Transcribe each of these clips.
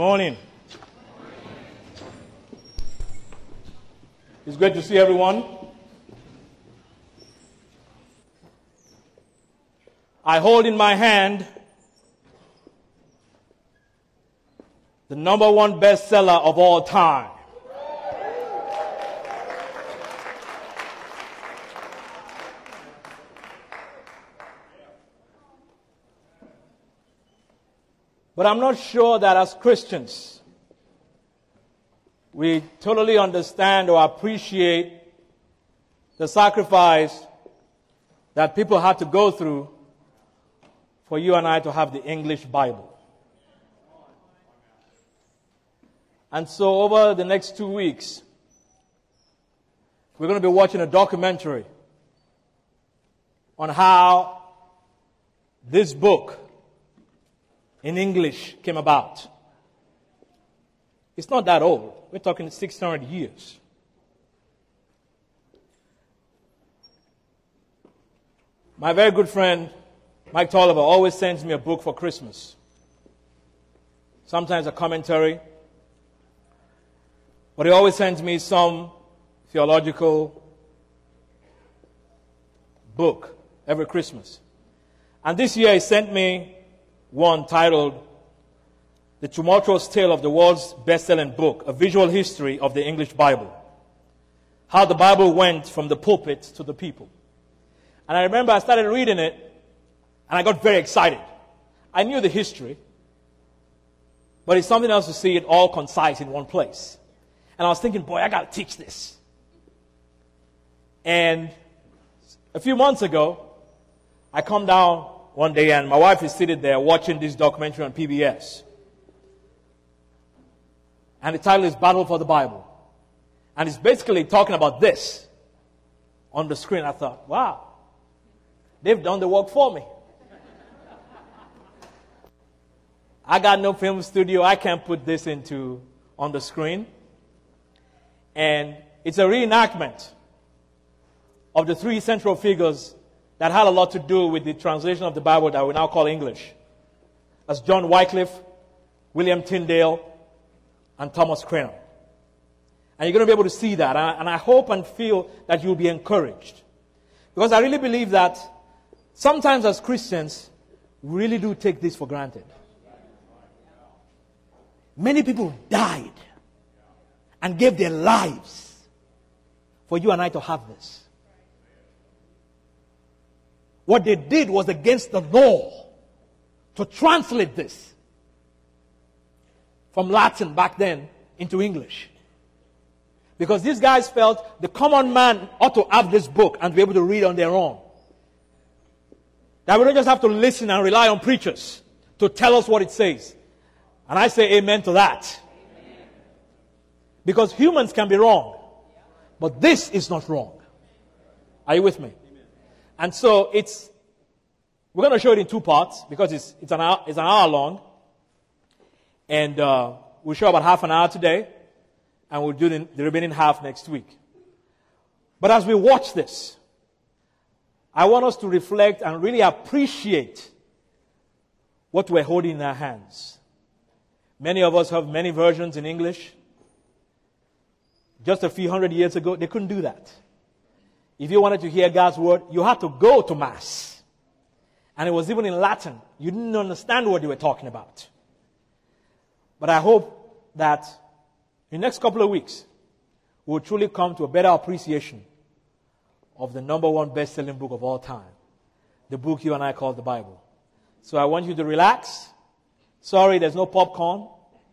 morning. It's great to see everyone. I hold in my hand the #1 bestseller of all time. But I'm not sure that as Christians, we totally understand or appreciate the sacrifice that people had to go through for you and I to have the English Bible. And so over the next 2 weeks, we're going to be watching a documentary on how this book in English came about. It's not that old. We're talking 600 years. My very good friend, Mike Tolliver, always sends me a book for Christmas. Sometimes a commentary. But he always sends me some theological book every Christmas. And this year he sent me one titled The Tumultuous Tale of the World's Best-Selling Book, A Visual History of the English Bible. How the Bible went from the pulpit to the people. And I remember I started reading it, and I got very excited. I knew the history, but it's something else to see it all concise in one place. And I was thinking, boy, I got to teach this. And a few months ago, I come down one day, and my wife is seated there watching this documentary on PBS. And the title is Battle for the Bible. And it's basically talking about this on the screen. I thought, wow, they've done the work for me. I got no film studio. I can't put this on the screen. And it's a reenactment of the three central figures that had a lot to do with the translation of the Bible that we now call English. That's John Wycliffe, William Tyndale, and Thomas Cranmer. And you're going to be able to see that. And I hope and feel that you'll be encouraged. Because I really believe that sometimes as Christians, we really do take this for granted. Many people died and gave their lives for you and I to have this. What they did was against the law to translate this from Latin back then into English. Because these guys felt the common man ought to have this book and be able to read on their own. That we don't just have to listen and rely on preachers to tell us what it says. And I say amen to that. Amen. Because humans can be wrong. But this is not wrong. Are you with me? And so we're going to show it in 2 parts because it's an hour long. And we'll show about half an hour today. And we'll do the remaining half next week. But as we watch this, I want us to reflect and really appreciate what we're holding in our hands. Many of us have many versions in English. Just a few hundred years ago, they couldn't do that. If you wanted to hear God's word, you had to go to Mass. And it was even in Latin. You didn't understand what they were talking about. But I hope that in the next couple of weeks, we'll truly come to a better appreciation of the #1 best-selling book of all time. The book you and I call the Bible. So I want you to relax. Sorry, there's no popcorn.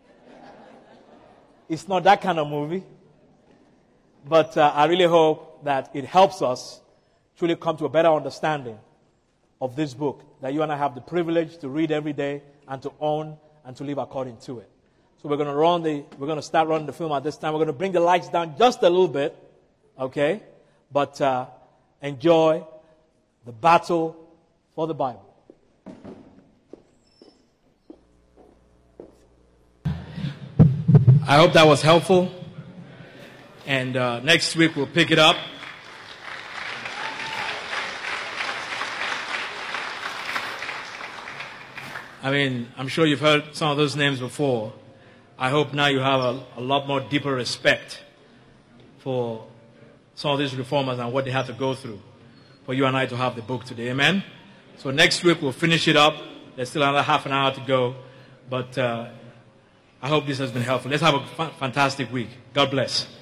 It's not that kind of movie. But I really hope that it helps us truly come to a better understanding of this book that you and I have the privilege to read every day and to own and to live according to it. So we're going to start running the film at this time. We're going to bring the lights down just a little bit, okay? But enjoy the battle for the Bible. I hope that was helpful. And next week we'll pick it up. I mean, I'm sure you've heard some of those names before. I hope now you have a lot more deeper respect for some of these reformers and what they had to go through for you and I to have the book today. Amen? So next week we'll finish it up. There's still another half an hour to go. But I hope this has been helpful. Let's have a fantastic week. God bless.